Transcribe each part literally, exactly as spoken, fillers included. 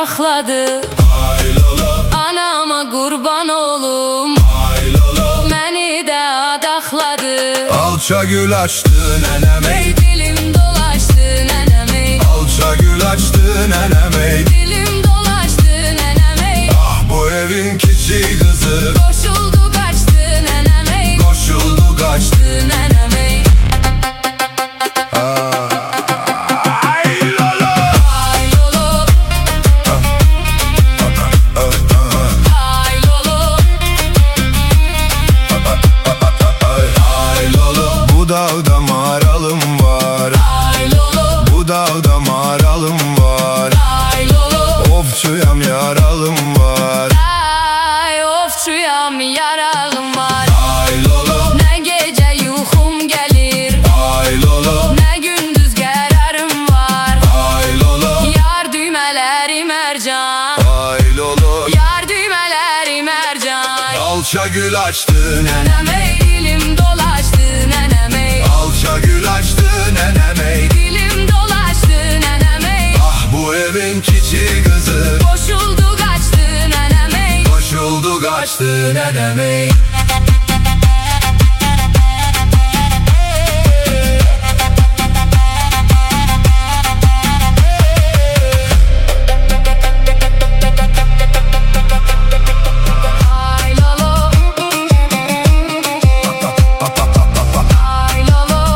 saxladı. Ay lolo, Anama qurban olum, ay lolo, məni də adaxladı. alça gül açtı nenem ey, Ey dilim dolaşdı nənəm ey, alça gül açtı nenem ey. dilim dolaşdı nənəm ey, Ah bu evin küçük kızı, koşuldu qaçdı nənəm ey, koşuldu kaçtı. nənəm ey. Ay lolo, Ay lolo, ay lolo, ay lolo, bu dağda maralım var, ay lolo, bu dağda maralım var. ay lolo. Ofçuyam yaralım var. Ay ofçuyam yaralım var. Ay lolo, Nə gecə yuxum gəlir, ay lolo, nə gündüz qərarım var. ay lolo, Yar düymələri mərcan, ay lolo. yar düymələri mərcan. Alça gül açtı nenem, Nənəm ey, dilim dolaşdı nənəm ey, alça gül açtı nenem ey. dilim dolaşdı nənəm ey. Ah bu evin küçük kızı, Koşuldu qaçdı nənəm ey, koşuldu kaçtı nenem ey. ay lolo, ay lolo,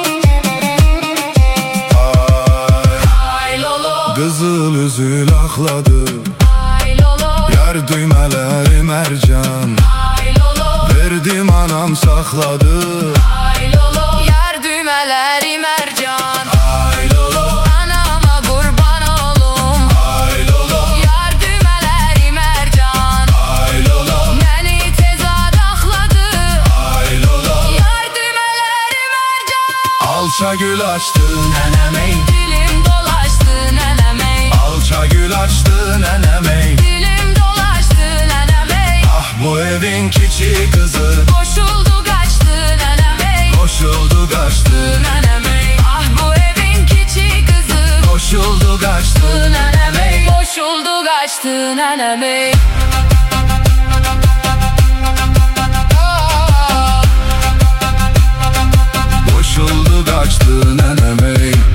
ay lolo, Kızıl üzül akladı, ay lolo, yar düğmeleri mercan. ay lolo, Verdim anam sakladı. ay lolo. Yar düymələri mərcan, Ay lolo, anama qurban olum. ay lolo, Yar düymələri mərcan, ay lolo, məni tez adaxladı. ay lolo. Yar düymələri mərcan, Alça gül açtı nenem ey, dilim dolaşdı nənəm ey, alça gül açtı nenem ey. dilim dolaşdı nənəm ey. Ah bu evin küçük kızı, Koşuldu qaçdı nənəm ey, koşuldu kaçtı. nənəm ey. Ah bu evin kiçik qızı, Koşuldu kaçtı. nənəm ey, koşuldu qaçdı nənəm ey. Koşuldu kaçtı nenem ey.